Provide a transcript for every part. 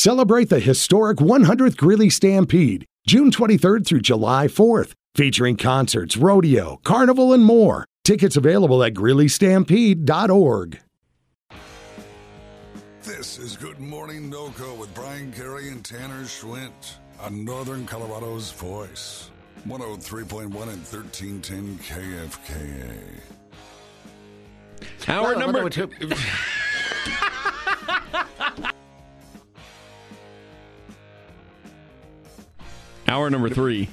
Celebrate the historic 100th Greeley Stampede, June 23rd through July 4th, featuring concerts, rodeo, carnival, and more. Tickets available at GreeleyStampede.org. This is Good Morning NoCo with Brian Carey and Tanner Schwint on Northern Colorado's Voice. 103.1 and 1310 KFKA. Hour number two. Hour number 3.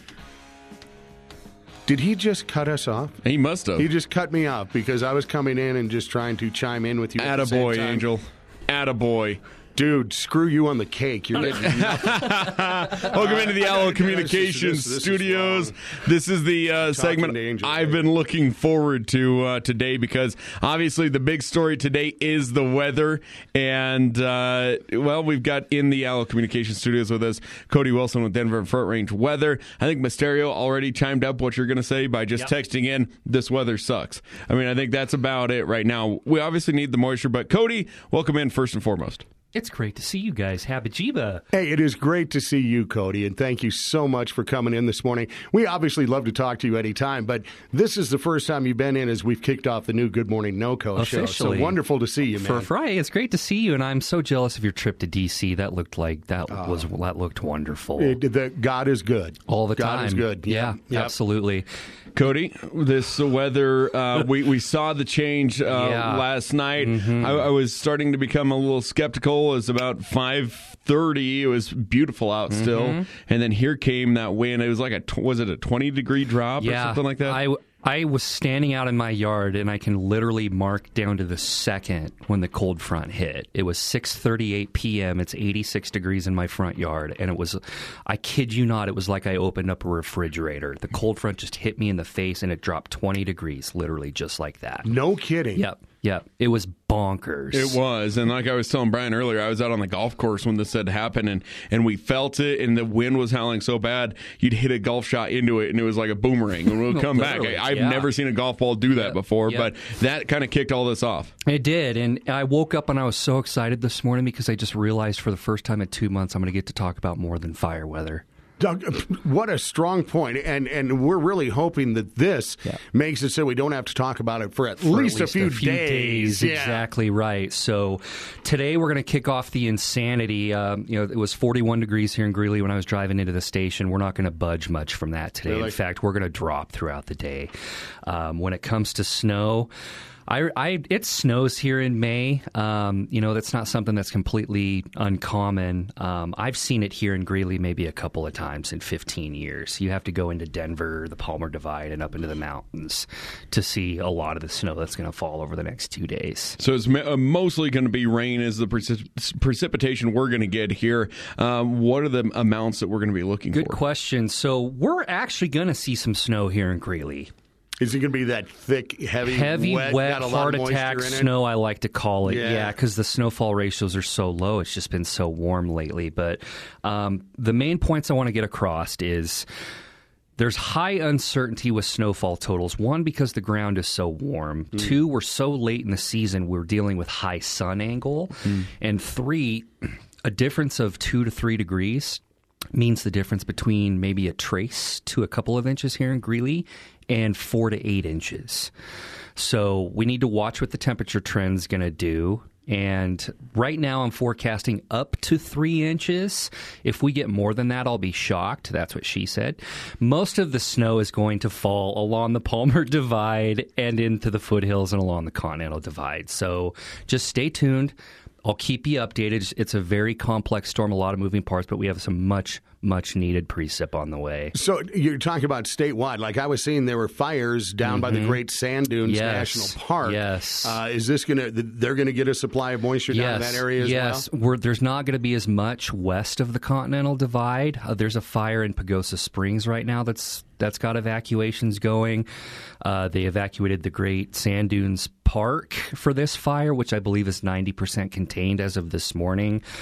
Did he just cut us off? He must have. He just cut me off because I was coming in and just trying to chime in with you. Attaboy, Angel. Attaboy. Dude, screw you on the cake. You're getting nothing. Welcome into the Allo Communications Studios. This is the segment I've been looking forward to today because obviously the big story today is the weather. And, we've got in the Allo Communications Studios with us Cody Wilson with Denver Front Range Weather. I think Mysterio already chimed up what you're going to say by just texting in, this weather sucks. I mean, I think that's about it right now. We obviously need the moisture, but Cody, welcome in first and foremost. It's great to see you guys. Habijiba. Hey, it is great to see you, Cody, and thank you so much for coming in this morning. We obviously love to talk to you anytime, but this is the first time you've been in as we've kicked off the new Good Morning NoCo show. So wonderful to see you, man. For Friday, it's great to see you, and I'm so jealous of your trip to D.C. That looked wonderful. God is good. All the time. God is good. Yeah, absolutely. Cody, this weather, we saw the change last night. Mm-hmm. I was starting to become a little skeptical. It was about 5:30. It was beautiful out still. And then here came that wind. It was like a 20-degree drop or something like that? I was standing out in my yard, and I can literally mark down to the second when the cold front hit. It was 6:38 p.m. It's 86 degrees in my front yard, and it was, I kid you not, it was like I opened up a refrigerator. The cold front just hit me in the face, and it dropped 20 degrees, literally just like that. No kidding. Yep. It was bonkers. It was. And like I was telling Brian earlier, I was out on the golf course when this had happened, and we felt it, and the wind was howling so bad, you'd hit a golf shot into it, and it was like a boomerang. And we'll come back. I've never seen a golf ball do that before, but that kind of kicked all this off. It did. And I woke up, and I was so excited this morning because I just realized for the first time in 2 months I'm going to get to talk about more than fire weather. Doug, what a strong point. And we're really hoping that this makes it so we don't have to talk about it for at least a few days. Exactly right. So today we're going to kick off the insanity. It was 41 degrees here in Greeley when I was driving into the station. We're not going to budge much from that today. Really? In fact, we're going to drop throughout the day. When it comes to snow, it snows here in May. That's not something that's completely uncommon. I've seen it here in Greeley maybe a couple of times in 15 years. You have to go into Denver, the Palmer Divide, and up into the mountains to see a lot of the snow that's going to fall over the next 2 days. So it's mostly going to be rain is the precipitation we're going to get here. What are the amounts that we're going to be looking for? Good question. So we're actually going to see some snow here in Greeley. Is it going to be that thick, heavy, wet heart attack snow, I like to call it? Yeah, because the snowfall ratios are so low. It's just been so warm lately. But the main points I want to get across is there's high uncertainty with snowfall totals. One, because the ground is so warm. Two, we're so late in the season, we're dealing with high sun angle. And three, a difference of 2 to 3 degrees means the difference between maybe a trace to a couple of inches here in Greeley and 4 to 8 inches. So we need to watch what the temperature trend's going to do. And right now I'm forecasting up to 3 inches. If we get more than that, I'll be shocked. That's what she said. Most of the snow is going to fall along the Palmer Divide and into the foothills and along the Continental Divide. So just stay tuned. I'll keep you updated. It's a very complex storm, a lot of moving parts, but we have some much needed precip on the way. So you're talking about statewide. Like I was seeing there were fires down by the Great Sand Dunes National Park. Yes. Is this they're going to get a supply of moisture down in that area as well? Yes. There's not going to be as much west of the Continental Divide. There's a fire in Pagosa Springs right now that's got evacuations going. They evacuated the Great Sand Dunes Park for this fire, which I believe is 90% contained as of this morning.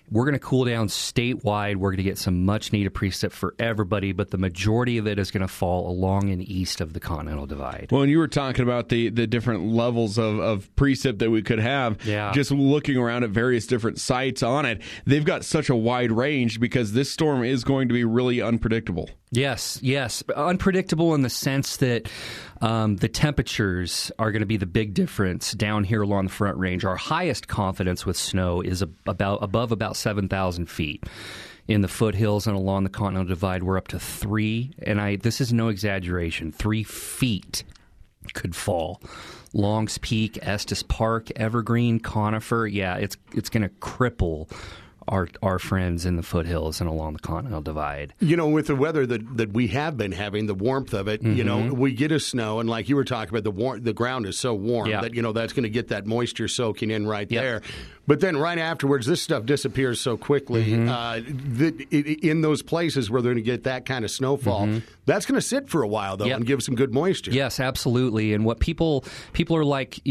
we're going to cool down statewide. We're going to get some much-needed precip for everybody, but the majority of it is going to fall along and east of the Continental Divide. Well, and you were talking about the different levels of precip that we could have. Yeah. Just looking around at various different sites on it, they've got such a wide range because this storm is going to be really unpredictable. Yes. Unpredictable in the sense that the temperatures are going to be the big difference down here along the Front Range. Our highest confidence with snow is above about 7,000 feet. In the foothills and along the Continental Divide, we're up to 3, and this is no exaggeration, 3 feet could fall. Longs Peak, Estes Park, Evergreen, Conifer, it's going to cripple our friends in the foothills and along the Continental Divide. With the weather that we have been having, the warmth of it, we get a snow, and like you were talking about, the ground is so warm that, that's going to get that moisture soaking in right there. But then right afterwards, this stuff disappears so quickly that in those places where they're going to get that kind of snowfall, that's going to sit for a while, though, and give some good moisture. Yes, absolutely. And what people are like,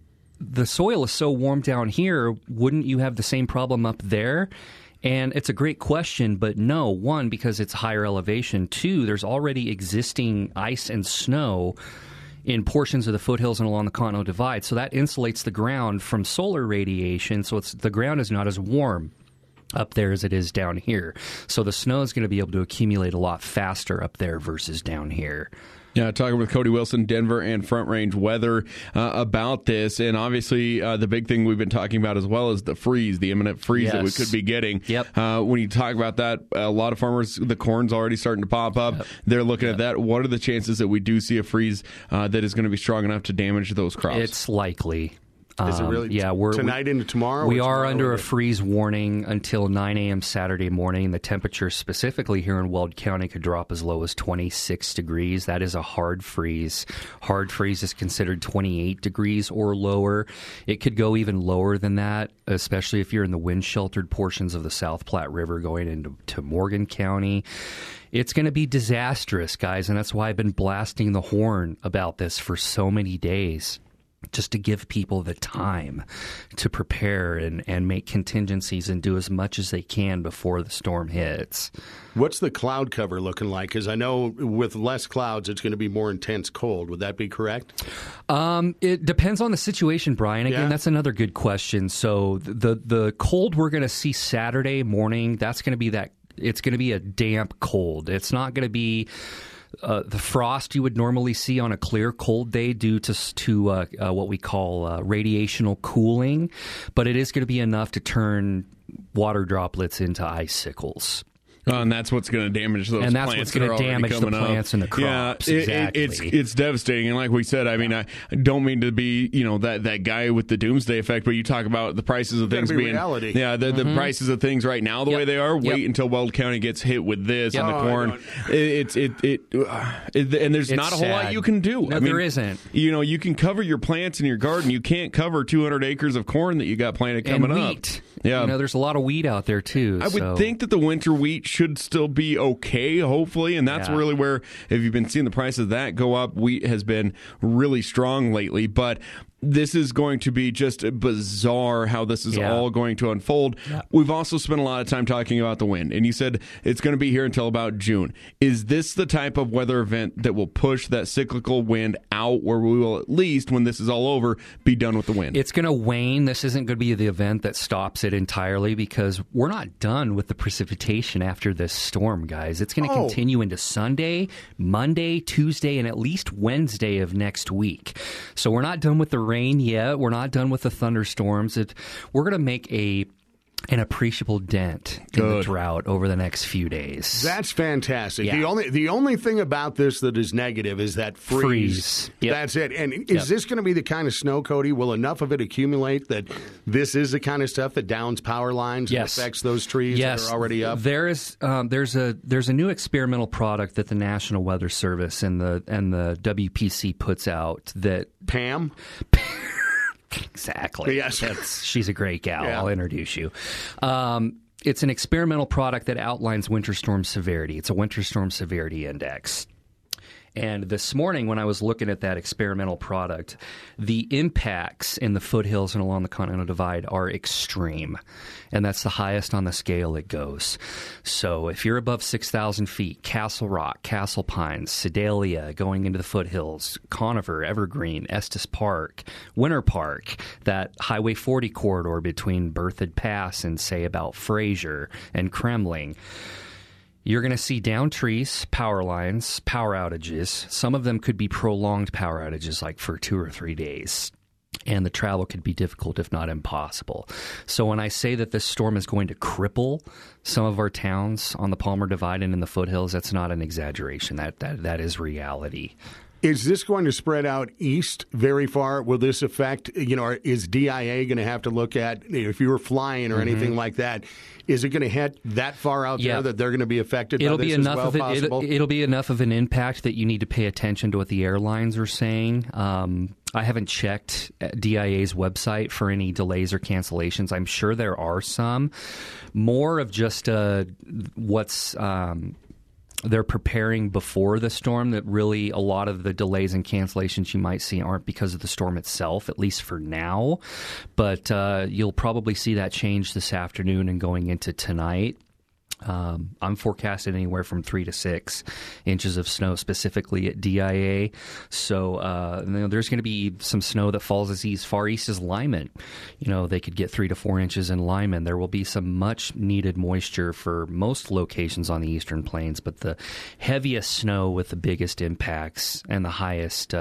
the soil is so warm down here, wouldn't you have the same problem up there? And it's a great question, but no. 1, because it's higher elevation. 2, there's already existing ice and snow in portions of the foothills and along the Continental Divide, so that insulates the ground from solar radiation, so the ground is not as warm up there as it is down here. So the snow is going to be able to accumulate a lot faster up there versus down here. Yeah, talking with Cody Wilson, Denver and Front Range Weather about this. And obviously, the big thing we've been talking about as well is the freeze, the imminent freeze that we could be getting. Yep. When you talk about that, a lot of farmers, the corn's already starting to pop up. Yep. They're looking at that. What are the chances that we do see a freeze that is going to be strong enough to damage those crops? It's likely. Is it really tonight into tomorrow? We are under a freeze warning until 9 a.m. Saturday morning. The temperature specifically here in Weld County could drop as low as 26 degrees. That is a hard freeze. Hard freeze is considered 28 degrees or lower. It could go even lower than that, especially if you're in the wind-sheltered portions of the South Platte River going into Morgan County. It's going to be disastrous, guys, and that's why I've been blasting the horn about this for so many days. Just to give people the time to prepare and make contingencies and do as much as they can before the storm hits. What's the cloud cover looking like? Because I know with less clouds, it's going to be more intense cold. Would that be correct? It depends on the situation, Brian. Again, that's another good question. So the cold we're going to see Saturday morning, it's going to be a damp cold. It's not going to be the frost you would normally see on a clear, cold day due to what we call radiational cooling, but it is going to be enough to turn water droplets into icicles. And that's what's going to damage those plants. And that's what's going to damage the plants and the crops. Yeah, exactly. It's devastating. And like we said, I mean, I don't mean to be, that guy with the doomsday effect, but you talk about the prices of things being reality. Yeah, the prices of things right now the way they are. Wait until Weld County gets hit with this and the corn. And there's not a whole lot you can do. No, there isn't. You can cover your plants in your garden. You can't cover 200 acres of corn that you got planted coming up. Wheat. Yeah, there's a lot of wheat out there too. I would think that the winter wheat should still be okay, hopefully, and that's really where, if you've been seeing the price of that go up, wheat has been really strong lately, but this is going to be just bizarre how this is all going to unfold. Yeah. We've also spent a lot of time talking about the wind, and you said it's going to be here until about June. Is this the type of weather event that will push that cyclical wind out, where we will, at least when this is all over, be done with the wind? It's going to wane. This isn't going to be the event that stops it entirely, because we're not done with the precipitation after this storm, guys. It's going to continue into Sunday, Monday, Tuesday, and at least Wednesday of next week. So we're not done with the rain yet. We're not done with the thunderstorms. We're going to make an appreciable dent in the drought over the next few days. That's fantastic. Yeah. The only thing about this that is negative is that freeze. Yep. That's it. And is this going to be the kind of snow, Cody? Will enough of it accumulate that this is the kind of stuff that downs power lines and affects those trees that are already up? There's a new experimental product that the National Weather Service and the WPC puts out that PAM. Exactly. Yes. She's a great gal. Yeah. I'll introduce you. It's an experimental product that outlines winter storm severity. It's a winter storm severity index. And this morning, when I was looking at that experimental product, the impacts in the foothills and along the Continental Divide are extreme. And that's the highest on the scale it goes. So if you're above 6,000 feet, Castle Rock, Castle Pines, Sedalia, going into the foothills, Conifer, Evergreen, Estes Park, Winter Park, that Highway 40 corridor between Berthoud Pass and, say, about Fraser and Kremling, you're going to see down trees, power lines, power outages. Some of them could be prolonged power outages, like for 2 or 3 days. And the travel could be difficult, if not impossible. So when I say that this storm is going to cripple some of our towns on the Palmer Divide and in the foothills, that's not an exaggeration. That is reality. Is this going to spread out east very far? Will this affect, is DIA going to have to look at, if you were flying or anything like that, is it going to hit that far out there that they're going to be affected by this as well possible? It'll be enough of an impact that you need to pay attention to what the airlines are saying. I haven't checked DIA's website for any delays or cancellations. I'm sure there are some. More of just what's they're preparing before the storm, that really a lot of the delays and cancellations you might see aren't because of the storm itself, at least for now. But you'll probably see that change this afternoon and going into tonight. I'm forecasting anywhere from 3 to 6 inches of snow specifically at DIA. So there's going to be some snow that falls as far east as Lyman. They could get 3 to 4 inches in Lyman. There will be some much needed moisture for most locations on the eastern plains, but the heaviest snow with the biggest impacts and the highest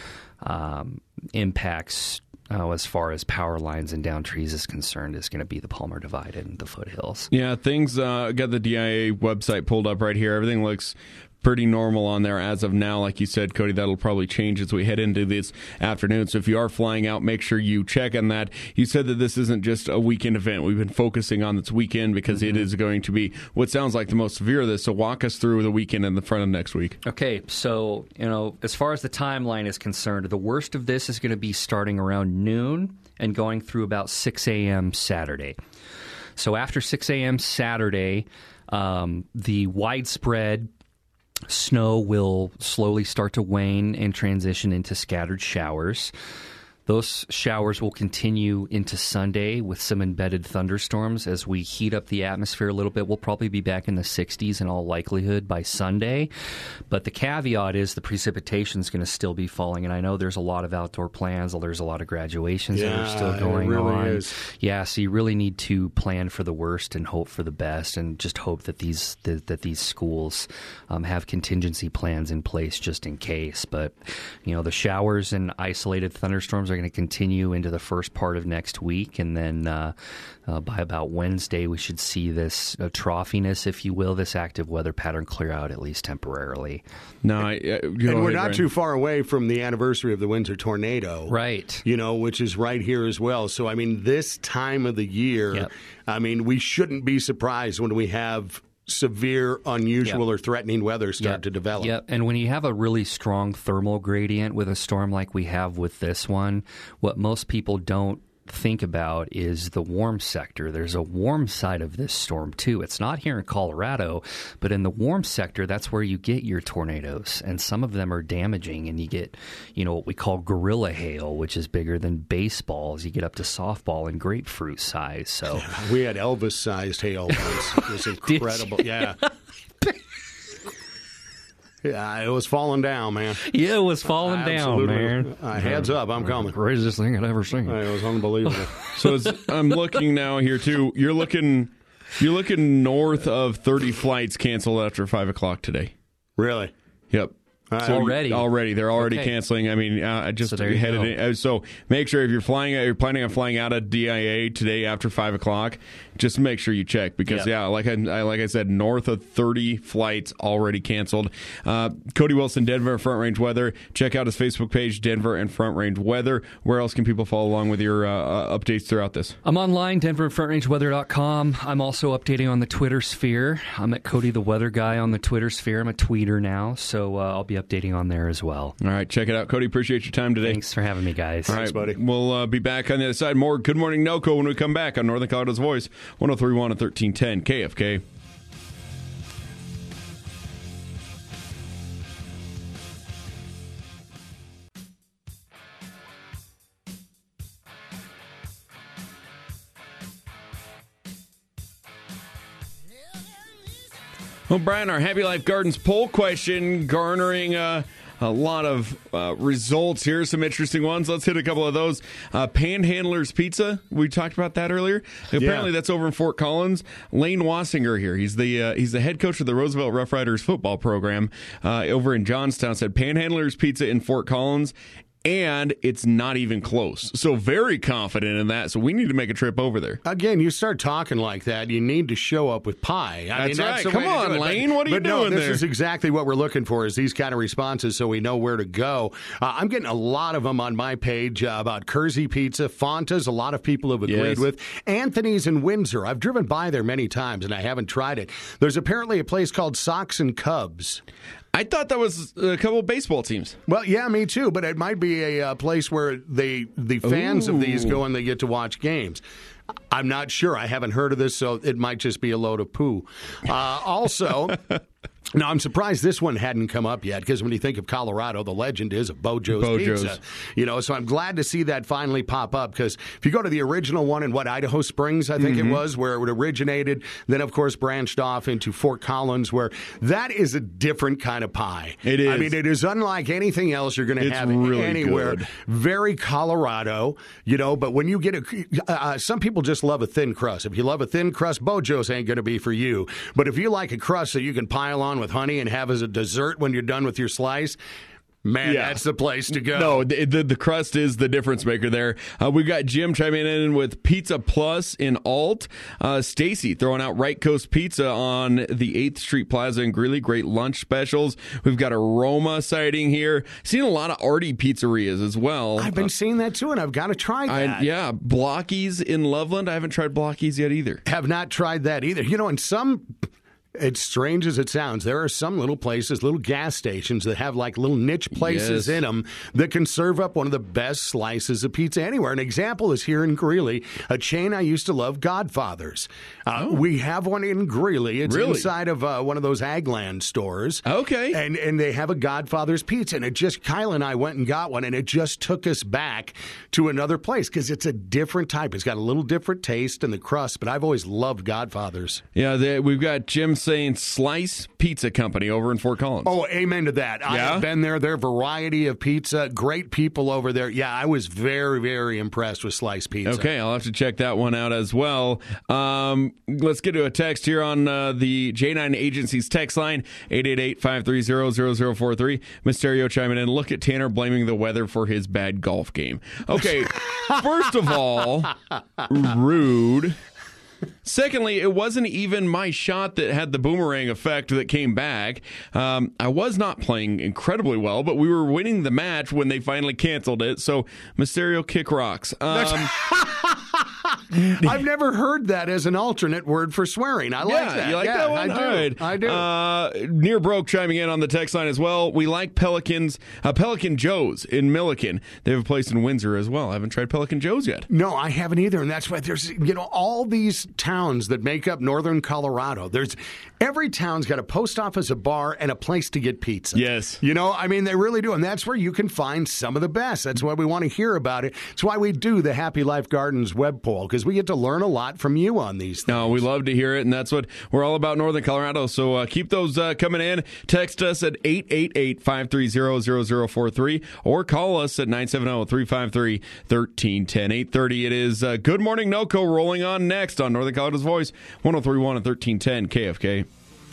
impacts as far as power lines and down trees is concerned is going to be the Palmer Divide and the foothills. Yeah, things got the DIA website pulled up right here. Everything looks pretty normal on there as of now. Like you said, Cody, that'll probably change as we head into this afternoon. So if you are flying out, make sure you check on that. You said that this isn't just a weekend event. We've been focusing on this weekend because it is going to be what sounds like the most severe of this. So walk us through the weekend in the front of next week. Okay, so, as far as the timeline is concerned, the worst of this is going to be starting around noon and going through about 6 a.m. Saturday. So after 6 a.m. Saturday, the widespread snow will slowly start to wane and transition into scattered showers. Those showers will continue into Sunday with some embedded thunderstorms as we heat up the atmosphere a little bit. We'll probably be back in the 60s in all likelihood by Sunday. But the caveat is the precipitation is going to still be falling. And I know there's a lot of outdoor plans. There's a lot of graduations that are still going on. Is. Yeah, so you really need to plan for the worst and hope for the best, and just hope that these schools have contingency plans in place just in case. But, the showers and isolated thunderstorms are going to continue into the first part of next week, and then by about Wednesday we should see this trophiness, if you will, this active weather pattern clear out, at least temporarily. No, and we're not too far away from the anniversary of the Windsor tornado, right? Which is right here as well. So this time of the year, we shouldn't be surprised when we have severe, unusual, or threatening weather start to develop. Yep, and when you have a really strong thermal gradient with a storm like we have with this one, what most people don't think about is the warm sector. There's a warm side of this storm, too. It's not here in Colorado, but in the warm sector, that's where you get your tornadoes, and some of them are damaging, and you get, what we call gorilla hail, which is bigger than baseballs. You get up to softball and grapefruit size. So we had Elvis-sized hail once. It was incredible. Yeah. Yeah, it was falling down, man. Yeah, it was falling down, man. Heads up, I'm coming. Craziest thing I'd ever seen. It was unbelievable. So I'm looking now here too. You're looking north of 30 flights canceled after 5 o'clock today. Really? Yep. So already, they're already canceling. Just headed in. So make sure if you're planning on flying out of DIA today after 5 o'clock, just make sure you check because like I said, north of 30 flights already canceled. Cody Wilson, Denver Front Range Weather. Check out his Facebook page, Denver and Front Range Weather. Where else can people follow along with your updates throughout this? I'm online, denverandfrontrangeweather.com. I'm also updating on the Twitter sphere. I'm at Cody the Weather Guy on the Twitter sphere. I'm a tweeter now, so I'll be updating on there as well. All right, check it out. Cody, appreciate your time today. Thanks for having me, guys. All right, thanks, buddy. We'll be back on the other side. More Good Morning NoCo when we come back on Northern Colorado's Voice, 103.1 and 1310 KFK. Well, Brian, our Happy Life Gardens poll question garnering a lot of results here, some interesting ones. Let's hit a couple of those. Panhandlers Pizza, we talked about that earlier. Apparently that's over in Fort Collins. Lane Wassinger here, he's the head coach of the Roosevelt Rough Riders football program over in Johnstown, said Panhandlers Pizza in Fort Collins, and it's not even close. So very confident in that. So we need to make a trip over there. Again, you start talking like that, you need to show up with pie. That's right. Come on, Lane. What are you doing there? This is exactly what we're looking for, is these kind of responses so we know where to go. I'm getting a lot of them on my page about Kersey Pizza, Fonta's, a lot of people have agreed with. Anthony's in Windsor. I've driven by there many times, and I haven't tried it. There's apparently a place called Sox and Cubs. I thought that was a couple of baseball teams. Well, yeah, me too, but it might be a place where the fans of these go and they get to watch games. I'm not sure. I haven't heard of this, so it might just be a load of poo. Also... Now, I'm surprised this one hadn't come up yet, because when you think of Colorado, the legend is of Bojo's Pizza. So I'm glad to see that finally pop up, because if you go to the original one in Idaho Springs, I think it was, where it originated, then, of course, branched off into Fort Collins, where that is a different kind of pie. It is. I mean, it is unlike anything else you're going to have really anywhere. Good. Very Colorado, but when you get some people just love a thin crust. If you love a thin crust, Bojo's ain't going to be for you. But if you like a crust that you can pile on with honey and have as a dessert when you're done with your slice, man, that's the place to go. No, the crust is the difference maker there. We've got Jim chiming in with Pizza Plus in Alt. Stacy throwing out Right Coast Pizza on the 8th Street Plaza in Greeley. Great lunch specials. We've got a Roma sighting here. Seen a lot of Artie pizzerias as well. I've been seeing that too, and I've got to try that. Blockies in Loveland. I haven't tried Blockies yet either. Have not tried that either. And some... It's strange as it sounds, there are some little places, little gas stations that have like little niche places in them that can serve up one of the best slices of pizza anywhere. An example is here in Greeley, a chain I used to love, Godfather's. We have one in Greeley. It's inside of one of those Agland stores. Okay. And they have a Godfather's pizza. And Kyle and I went and got one, and it just took us back to another place, because it's a different type. It's got a little different taste in the crust, but I've always loved Godfather's. Yeah, we've got Jim saying Slice Pizza Company over in Fort Collins. Oh, amen to that. Yeah? I have been there. Their variety of pizza, great people over there. Yeah, I was very, very impressed with Slice Pizza. Okay, I'll have to check that one out as well. Let's get to a text here on the J9 Agency's text line, 888-530-0043. Mysterio chiming in. Look at Tanner blaming the weather for his bad golf game. Okay, first of all, rude. Secondly, it wasn't even my shot that had the boomerang effect that came back. I was not playing incredibly well, but we were winning the match when they finally canceled it. So, Mysterio kick rocks. I've never heard that as an alternate word for swearing. I like that. You like that one? I do. Near Broke chiming in on the text line as well. We like Pelican Joe's in Milliken. They have a place in Windsor as well. I haven't tried Pelican Joe's yet. No, I haven't either. And that's why there's, all these towns that make up northern Colorado. Every town's got a post office, a bar, and a place to get pizza. Yes. They really do. And that's where you can find some of the best. That's why we want to hear about it. It's why we do the Happy Life Gardens web poll, because we get to learn a lot from you on these things. No, we love to hear it, and that's what we're all about, Northern Colorado. So keep those coming in. Text us at 888-530-0043 or call us at 970-353-1310. 8:30. It is Good Morning NoCo rolling on next on Northern Colorado's Voice, 103.1 and 1310 KFK.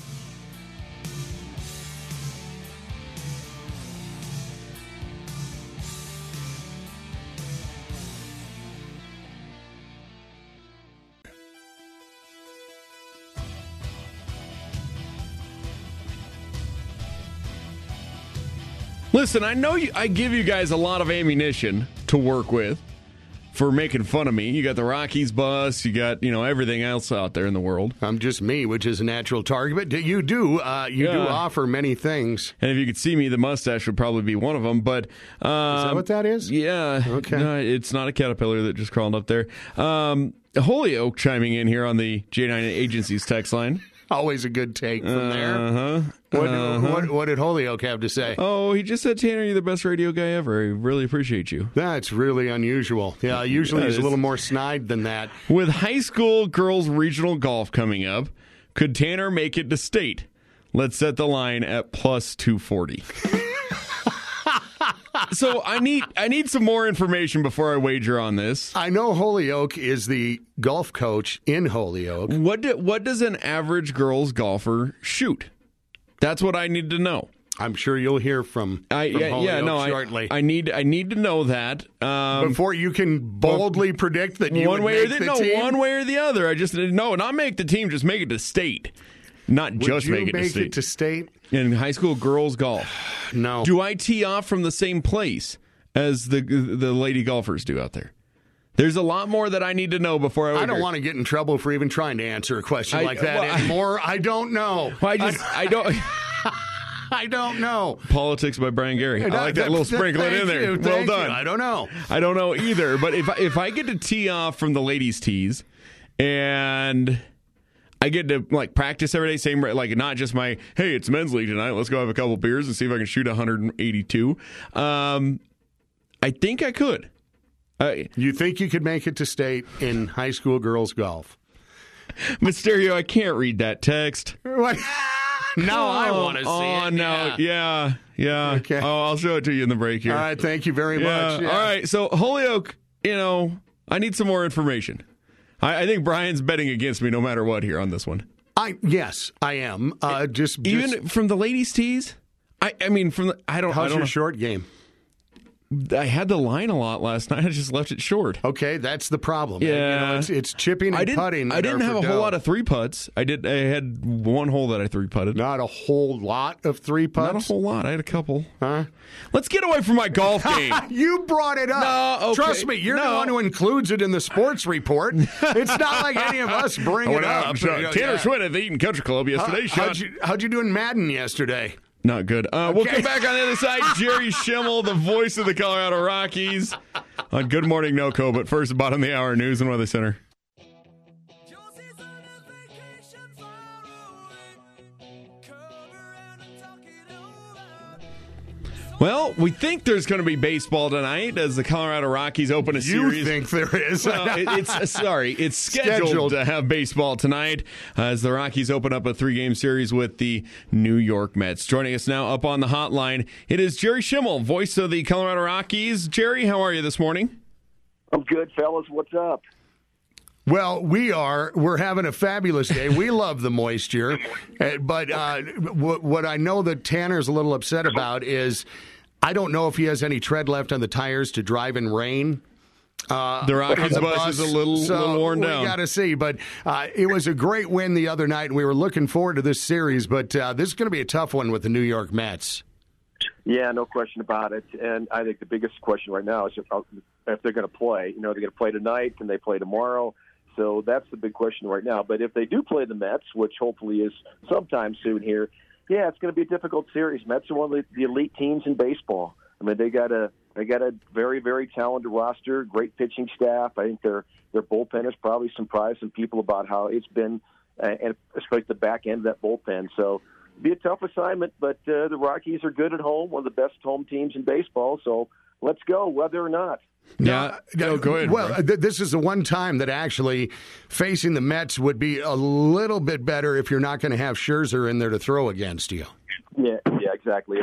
Listen, I know I give you guys a lot of ammunition to work with for making fun of me. You got the Rockies bus, you got, everything else out there in the world. I'm just me, which is a natural target. But you do offer many things. And if you could see me, the mustache would probably be one of them. But is that what that is? Yeah. Okay. No, it's not a caterpillar that just crawled up there. Holyoke chiming in here on the J9 Agency's text line. Always a good take from there. What did Holyoke have to say? Oh, he just said, Tanner, you're the best radio guy ever. I really appreciate you. That's really unusual. Yeah, usually he's a little more snide than that. With high school girls regional golf coming up, could Tanner make it to state? Let's set the line at plus 240. So I need some more information before I wager on this. I know Holyoke is the golf coach in Holyoke. What does an average girls golfer shoot? That's what I need to know. I'm sure you'll hear from Holyoke shortly. I need to know that before you can boldly predict that you would make the team. One way or the other. I just not make the team. Just make it to state. Not just make it to state. Would you make it to state? In high school girls golf. No. Do I tee off from the same place as the lady golfers do out there? There's a lot more that I need to know before I don't want to get in trouble for even trying to answer a question like that anymore. I don't know. I don't. I don't know. Politics by Brian Gary. I like that little sprinkle in there. Well done. I don't know. I don't know either. But if I get to tee off from the ladies' tees and I get to practice every day, same not just my hey, it's men's league tonight. Let's go have a couple beers and see if I can shoot 182. I think I could. You think you could make it to state in high school girls golf? Mysterio, I can't read that text. What? Now I want to see it. Oh, no. Yeah. Okay. Oh, I'll show it to you in the break here. All right. Thank you very much. Yeah. All right. So, Holyoke, I need some more information. I think Brian's betting against me no matter what here on this one. Yes, I am. Even from the ladies' tees? How's your short game? I had the line a lot last night. I just left it short. Okay, that's the problem. Yeah, it's chipping and putting. I didn't have a whole lot of three putts. I had one hole that I three putted. Not a whole lot of three putts. Not a whole lot. I had a couple. Huh? Let's get away from my golf game. You brought it up. No, okay. Trust me, you're the one who includes it in the sports report. It's not like any of us bring it up. Tanner Schwinn at the Eaton Country Club yesterday. How'd you do in Madden yesterday? Not good. We'll come back on the other side. Jerry Schimmel, the voice of the Colorado Rockies, on Good Morning NoCo. But first, bottom of the hour news and weather center. Well, we think there's going to be baseball tonight as the Colorado Rockies open a series. You think there is? Well, it's scheduled to have baseball tonight as the Rockies open up a 3-game series with the New York Mets. Joining us now up on the hotline, it is Jerry Schimmel, voice of the Colorado Rockies. Jerry, how are you this morning? I'm good, fellas. What's up? Well, we're having a fabulous day. We love the moisture. But what I know that Tanner's a little upset about is I don't know if he has any tread left on the tires to drive in rain. The Rockies bus is a little worn down. We got to see. But it was a great win the other night, and we were looking forward to this series. But this is going to be a tough one with the New York Mets. Yeah, no question about it. And I think the biggest question right now is if they're going to play. They're going to play tonight. Can they play tomorrow? So that's the big question right now. But if they do play the Mets, which hopefully is sometime soon here, yeah, it's going to be a difficult series. Mets are one of the elite teams in baseball. I mean, they got a very, very talented roster, great pitching staff. I think their bullpen has probably surprised some people about how it's been, and especially the back end of that bullpen. So it'll be a tough assignment, but the Rockies are good at home, one of the best home teams in baseball. So let's go, whether or not. Yeah, go ahead. Well, this is the one time that actually facing the Mets would be a little bit better if you're not going to have Scherzer in there to throw against you. Yeah, exactly.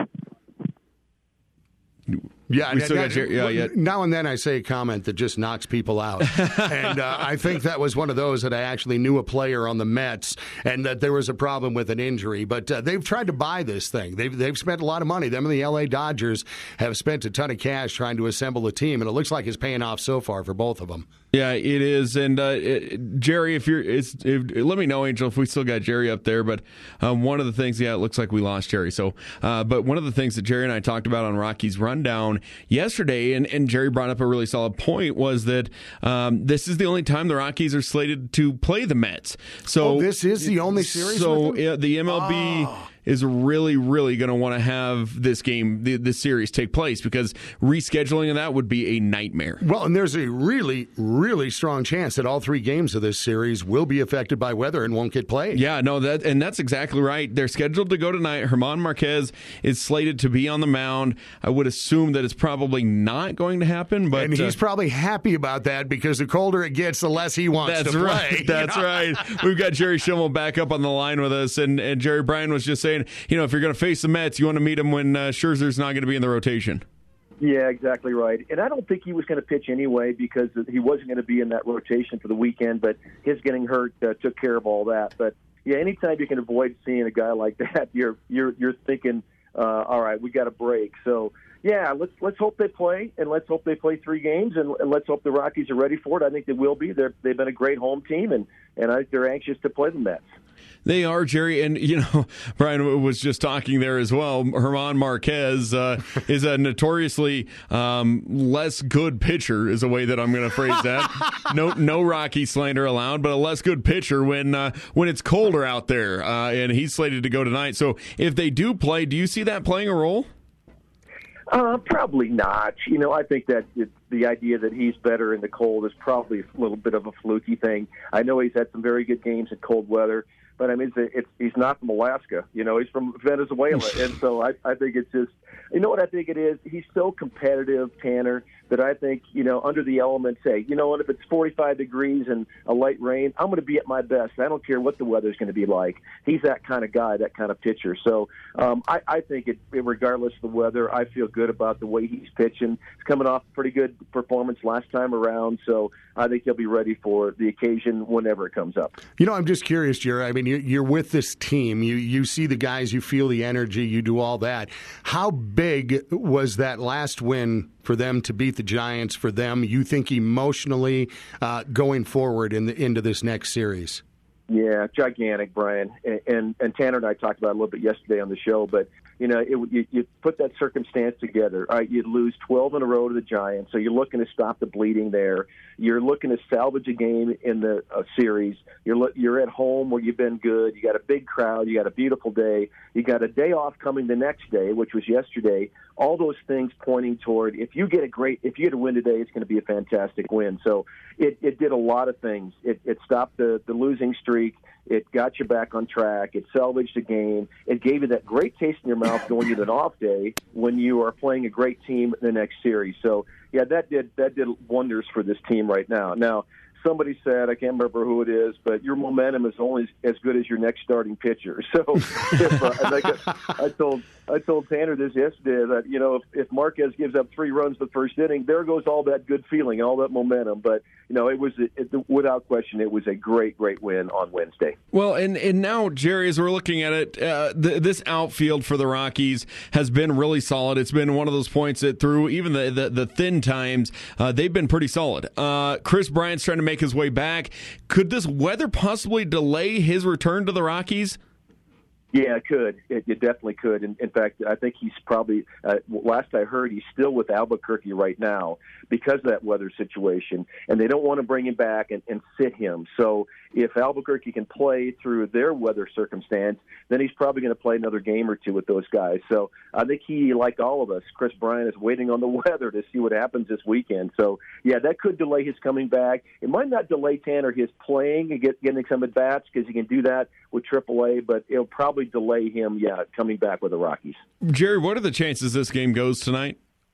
Yeah, now and then I say a comment that just knocks people out. And I think that was one of those that I actually knew a player on the Mets and that there was a problem with an injury. But they've tried to buy this thing. They've spent a lot of money. Them and the L.A. Dodgers have spent a ton of cash trying to assemble a team, and it looks like it's paying off so far for both of them. Yeah, it is. And Jerry, let me know, Angel, if we still got Jerry up there. But one of the things, it looks like we lost Jerry. So, but one of the things that Jerry and I talked about on Rockies Rundown yesterday, and Jerry brought up a really solid point, was that this is the only time the Rockies are slated to play the Mets. So this is the only series. So the MLB is really, really going to want to have this game, this series take place, because rescheduling of that would be a nightmare. Well, and there's a really, really strong chance that all 3 games of this series will be affected by weather and won't get played. Yeah, no, that's exactly right. They're scheduled to go tonight. German Marquez is slated to be on the mound. I would assume that it's probably not going to happen, but and he's probably happy about that, because the colder it gets, the less he wants to play. That's right. We've got Jerry Schimmel back up on the line with us, and Jerry, Brian was just saying, saying, if you're going to face the Mets, you want to meet them when Scherzer's not going to be in the rotation. Yeah, exactly right. And I don't think he was going to pitch anyway because he wasn't going to be in that rotation for the weekend, but his getting hurt took care of all that. But, yeah, anytime you can avoid seeing a guy like that, you're thinking, all right, we got a break. So, yeah, let's hope they play, and let's hope they play 3 games, and let's hope the Rockies are ready for it. I think they will be. They've been a great home team, and I think they're anxious to play the Mets. They are, Jerry, and Brian was just talking there as well. German Marquez is a notoriously less good pitcher, is a way that I'm going to phrase that. No Rocky slander allowed, but a less good pitcher when it's colder out there, and he's slated to go tonight. So if they do play, do you see that playing a role? Probably not. I think that the idea that he's better in the cold is probably a little bit of a fluky thing. I know he's had some very good games in cold weather, but I mean, he's not from Alaska. He's from Venezuela, and so I think it's just, what I think it is? He's so competitive, Tanner, that I think, under the elements, say, what, if it's 45 degrees and a light rain, I'm going to be at my best. I don't care what the weather's going to be like. He's that kind of guy, that kind of pitcher. So I think regardless of the weather, I feel good about the way he's pitching. He's coming off a pretty good performance last time around, so I think he'll be ready for the occasion whenever it comes up. I'm just curious, Jerry. I mean, you're with this team. You see the guys, you feel the energy, you do all that. How big was that last win for them to beat the Giants, for them, you think, emotionally going forward into this next series? Yeah, gigantic, Brian. And Tanner and I talked about it a little bit yesterday on the show, but, you put that circumstance together. Right? You'd lose 12 in a row to the Giants, so you're looking to stop the bleeding there. You're looking to salvage a game in the series. You're at home where you've been good. You got a big crowd. You got a beautiful day. You got a day off coming the next day, which was yesterday. All those things pointing toward if you get a win today, it's going to be a fantastic win. So it did a lot of things. It stopped the losing streak. It got you back on track. It salvaged the game. It gave you that great taste in your mouth going into an off day when you are playing a great team in the next series. So, yeah, that did wonders for this team right now. Now, somebody said, I can't remember who it is, but your momentum is only as good as your next starting pitcher. So I told Tanner this yesterday that, if Marquez gives up 3 runs the first inning, there goes all that good feeling, all that momentum. But, without question, it was a great, great win on Wednesday. Well, and now, Jerry, as we're looking at it, this outfield for the Rockies has been really solid. It's been one of those points that through even the thin times, they've been pretty solid. Chris Bryant's trying to make his way back. Could this weather possibly delay his return to the Rockies? Yeah, it could. It definitely could. In fact, I think he's probably, last I heard, he's still with Albuquerque right now because of that weather situation, and they don't want to bring him back and sit him. So if Albuquerque can play through their weather circumstance, then he's probably going to play another game or two with those guys. So I think he, like all of us, Chris Bryant, is waiting on the weather to see what happens this weekend. So, yeah, that could delay his coming back. It might not delay Tanner his playing and getting some at-bats because he can do that with AAA, but it'll probably delay him, coming back with the Rockies. Jerry, what are the chances this game goes tonight?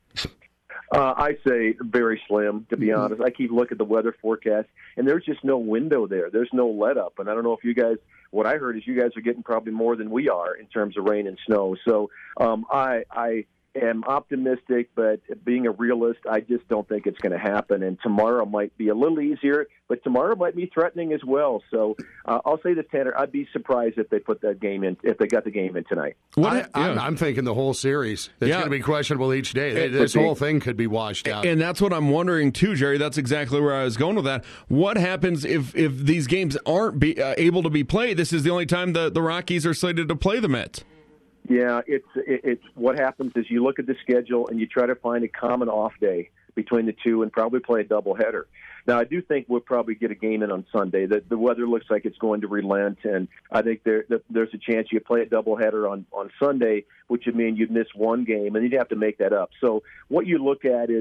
I say very slim, to be honest. I keep looking at the weather forecast, and there's just no window there. There's no let-up. And I don't know if you guys – what I heard is you guys are getting probably more than we are in terms of rain and snow. So I am optimistic, but being a realist, I just don't think it's going to happen. And tomorrow might be a little easier, but tomorrow might be threatening as well. So I'll say this, Tanner, I'd be surprised if they put that game in, if they got the game in tonight. I'm thinking the whole series. It's going to be questionable each day. This whole thing could be washed out. And that's what I'm wondering too, Jerry. That's exactly where I was going with that. What happens if these games aren't able to be played? This is the only time the Rockies are slated to play the Mets. Yeah, it's what happens is you look at the schedule and you try to find a common off day between the two and probably play a doubleheader. Now, I do think we'll probably get a game in on Sunday. The weather looks like it's going to relent, and I think there's a chance you play a doubleheader on Sunday, which would mean you'd miss one game, and you'd have to make that up. So what you look at is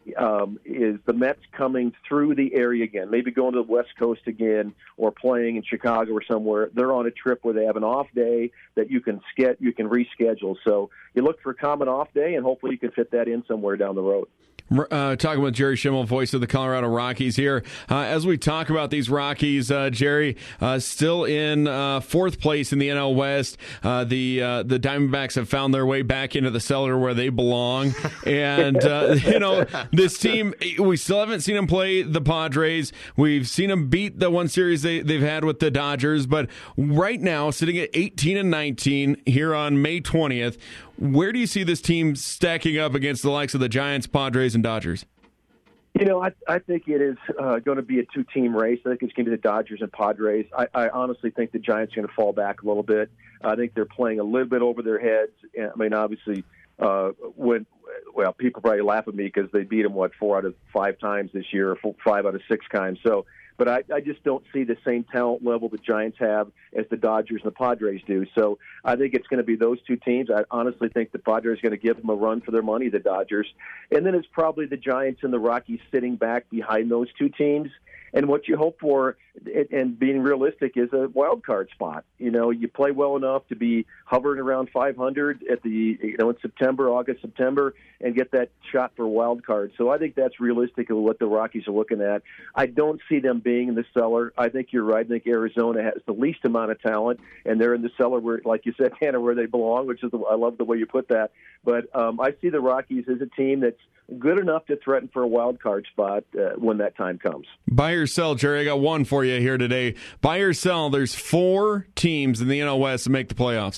is the Mets coming through the area again, maybe going to the West Coast again or playing in Chicago or somewhere. They're on a trip where they have an off day that you can reschedule. So you look for a common off day, and hopefully you can fit that in somewhere down the road. Talking with Jerry Schimmel, voice of the Colorado Rockies here. As we talk about these Rockies, Jerry, still in fourth place in the NL West. The Diamondbacks have found their way back into the cellar where they belong. And, this team, we still haven't seen them play the Padres. We've seen them beat the one series they've had with the Dodgers. But right now, sitting at 18-19 here on May 20th, where do you see this team stacking up against the likes of the Giants, Padres, and Dodgers? I think it is going to be a two-team race. I think it's going to be the Dodgers and Padres. I honestly think the Giants are going to fall back a little bit. I think they're playing a little bit over their heads. I mean, obviously, people probably laugh at me because they beat them, 4 out of 5 times this year, or 5 out of 6 times. So, but I just don't see the same talent level the Giants have as the Dodgers and the Padres do. So I think it's going to be those two teams. I honestly think the Padres are going to give them a run for their money, the Dodgers. And then it's probably the Giants and the Rockies sitting back behind those two teams. And what you hope for, and being realistic, is a wild card spot. You play well enough to be hovering around 500 at in August, September, and get that shot for a wild card. So I think that's realistic of what the Rockies are looking at. I don't see them being in the cellar. I think you're right. I think Arizona has the least amount of talent, and they're in the cellar where, like you said, Hannah, where they belong, which is I love the way you put that. But I see the Rockies as a team that's good enough to threaten for a wild card spot when that time comes. Buy or sell, Jerry. I got one for you here today. Buy or sell. There's 4 teams in the NL West to make the playoffs.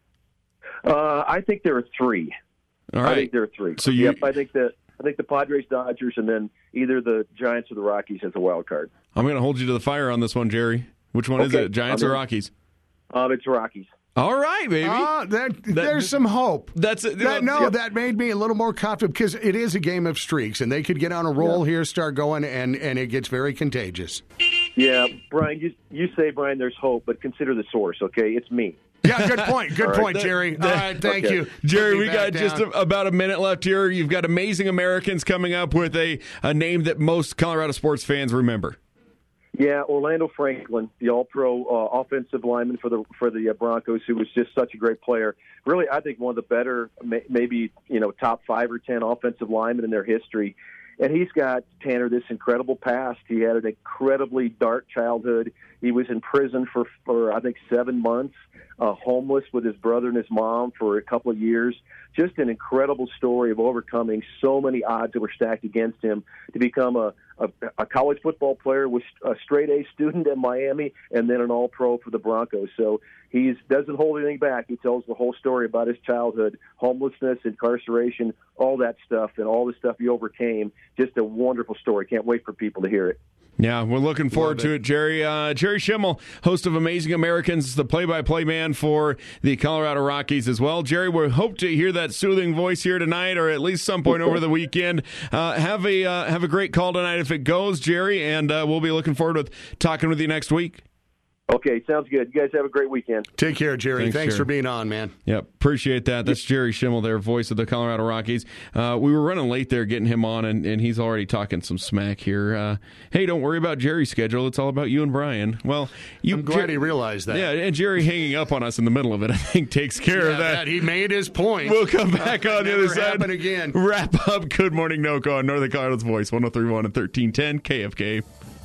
I think there are 3. All right. I think there are 3. So I think the Padres, Dodgers, and then either the Giants or the Rockies as a wild card. I'm going to hold you to the fire on this one, Jerry. Which one is it, Giants or Rockies? It's Rockies. All right, baby. There's some hope. That made me a little more confident because it is a game of streaks, and they could get on a roll here, start going, and it gets very contagious. Yeah, Brian, you say, Brian, there's hope, but consider the source, okay? It's me. Yeah, good point. Good point, Jerry. All right, thank you. Jerry, we got just about a minute left here. You've got Amazing Americans coming up with a name that most Colorado sports fans remember. Yeah, Orlando Franklin, the All-Pro offensive lineman for the Broncos, who was just such a great player. Really, I think one of the better, maybe top 5 or 10 offensive linemen in their history. And he's got, Tanner, this incredible past. He had an incredibly dark childhood. He was in prison for I think 7 months, homeless with his brother and his mom for a couple of years. Just an incredible story of overcoming so many odds that were stacked against him to become a college football player, with a straight-A student at Miami, and then an All-Pro for the Broncos. So he doesn't hold anything back. He tells the whole story about his childhood, homelessness, incarceration, all that stuff, and all the stuff he overcame. Just a wonderful story. Can't wait for people to hear it. Yeah, we're looking forward to it, Jerry. Jerry Schimmel, host of Amazing Americans, the play-by-play man for the Colorado Rockies as well. Jerry, we hope to hear that soothing voice here tonight, or at least some point over the weekend. Have a great call tonight if it goes, Jerry, and we'll be looking forward to talking with you next week. Okay, sounds good. You guys have a great weekend. Take care, Jerry. Thanks for being on, man. Yep, appreciate that. That's Jerry Schimmel there, voice of the Colorado Rockies. We were running late there getting him on, and he's already talking some smack here. Hey, don't worry about Jerry's schedule. It's all about you and Brian. Well, I'm glad he realized that. Yeah, and Jerry hanging up on us in the middle of it, I think, takes care of that. He made his point. We'll come back on the other side. Happen again. Wrap up Good Morning NoCo on Northern Colorado's Voice, 103.1 and 1310 KFK.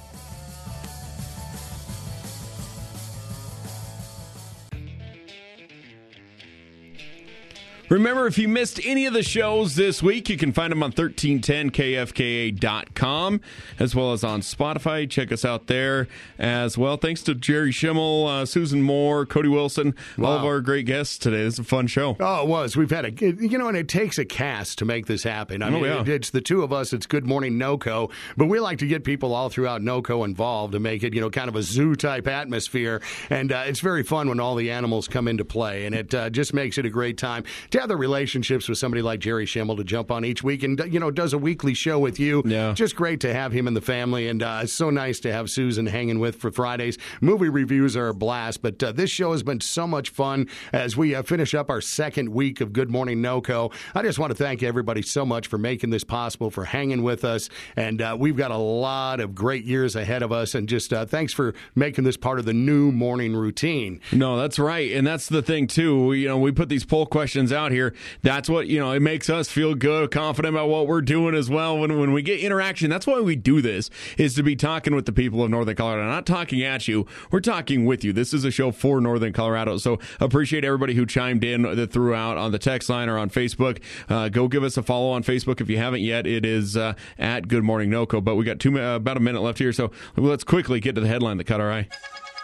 Remember, if you missed any of the shows this week, you can find them on 1310kfka.com, as well as on Spotify. Check us out there as well. Thanks to Jerry Schimmel, Susan Moore, Cody Wilson, all of our great guests today. It's a fun show. Oh, it was. We've had and it takes a cast to make this happen. I mean, it's the two of us. It's Good Morning NoCo, but we like to get people all throughout NoCo involved to make it, kind of a zoo-type atmosphere. And it's very fun when all the animals come into play, and it just makes it a great time. to have the relationships with somebody like Jerry Schimmel to jump on each week and, does a weekly show with you. Yeah. Just great to have him in the family, and it's so nice to have Susan hanging with for Fridays. Movie reviews are a blast, but this show has been so much fun as we finish up our second week of Good Morning NoCo. I just want to thank everybody so much for making this possible, for hanging with us, and we've got a lot of great years ahead of us, and just thanks for making this part of the new morning routine. No, that's right, and that's the thing, too. We put these poll questions out here. That's what, it makes us feel good, confident about what we're doing as well. When we get interaction, that's why we do this, is to be talking with the people of Northern Colorado. Not talking at you, we're talking with you. This is a show for Northern Colorado, so appreciate everybody who chimed in throughout on the text line or on Facebook. Go give us a follow on Facebook if you haven't yet. It is at Good Morning NoCo, but we got about a minute left here, so let's quickly get to the headline that caught our eye.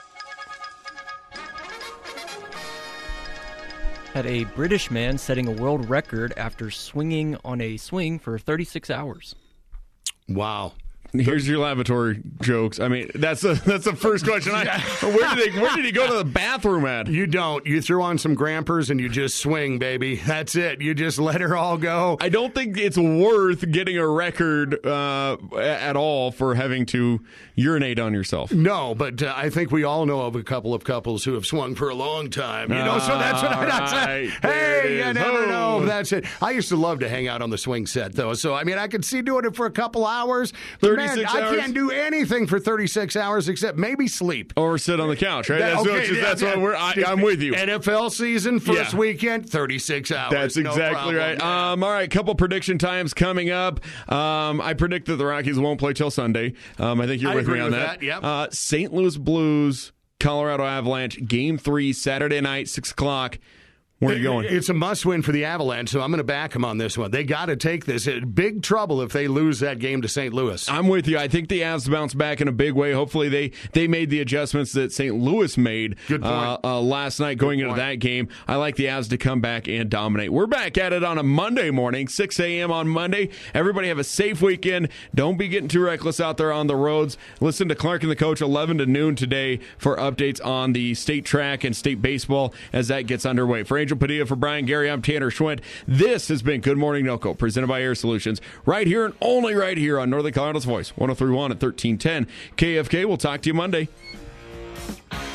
Had a British man setting a world record after swinging on a swing for 36 hours. Wow. Here's your lavatory jokes. I mean, that's the first question. Where did he go to the bathroom at? You don't. You throw on some Grampers and you just swing, baby. That's it. You just let her all go. I don't think it's worth getting a record at all for having to urinate on yourself. No, but I think we all know of a couple of couples who have swung for a long time. So that's what I'm saying. Hey, you never know. That's it. I used to love to hang out on the swing set, though. So, I mean, I could see doing it for a couple hours. 36 hours. I can't do anything for 36 hours except maybe sleep. Or sit on the couch, right? I'm with you. NFL season, first weekend, 36 hours. That's exactly right. All right, couple prediction times coming up. I predict that the Rockies won't play till Sunday. I think you're with me on that. Yep. St. Louis Blues, Colorado Avalanche, Game 3, Saturday night, 6 o'clock. Where are you going? It's a must-win for the Avalanche, so I'm going to back them on this one. They got to take this. Big trouble if they lose that game to St. Louis. I'm with you. I think the Avs bounce back in a big way. Hopefully they made the adjustments that St. Louis made last night going into that game. I like the Avs to come back and dominate. We're back at it on a Monday morning, 6 a.m. on Monday. Everybody have a safe weekend. Don't be getting too reckless out there on the roads. Listen to Clark and the Coach 11 to noon today for updates on the state track and state baseball as that gets underway. For Angel Padilla, for Brian Gary, I'm Tanner Schwint. This has been Good Morning NoCo, presented by Air Solutions, right here and only right here on Northern Colorado's Voice, 103.1 and 1310 KFK. We'll talk to you Monday.